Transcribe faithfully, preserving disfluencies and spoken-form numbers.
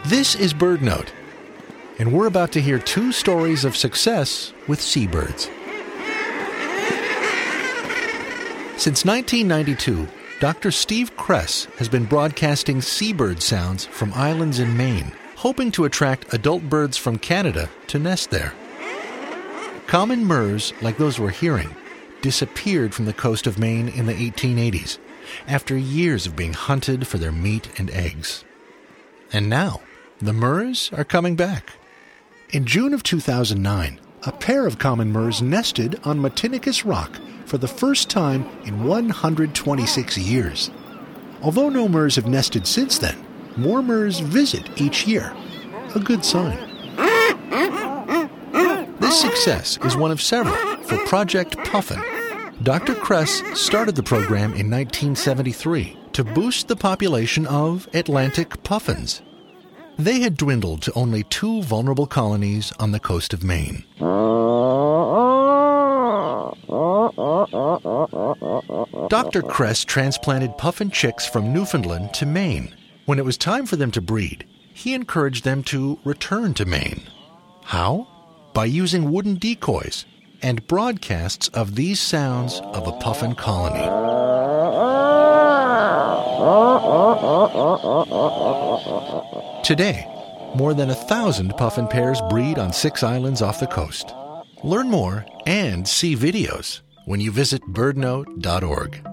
This is BirdNote, and we're about to hear two stories of success with seabirds. Since nineteen ninety-two, Doctor Steve Kress has been broadcasting seabird sounds from islands in Maine, hoping to attract adult birds from Canada to nest there. Common murres, like those we're hearing, disappeared from the coast of Maine in the eighteen eighties, after years of being hunted for their meat and eggs. And now, the murres are coming back. In June of two thousand nine, a pair of common murres nested on Matinicus Rock for the first time in one hundred twenty-six years. Although no murres have nested since then, more murres visit each year. A good sign. This success is one of several for Project Puffin. Doctor Kress started the program in nineteen seventy-three to boost the population of Atlantic puffins. They had dwindled to only two vulnerable colonies on the coast of Maine. Doctor Kress transplanted puffin chicks from Newfoundland to Maine. When it was time for them to breed, he encouraged them to return to Maine. How? By using wooden decoys and broadcasts of these sounds of a puffin colony. Today, more than a thousand puffin pairs breed on six islands off the coast. Learn more and see videos when you visit bird note dot org.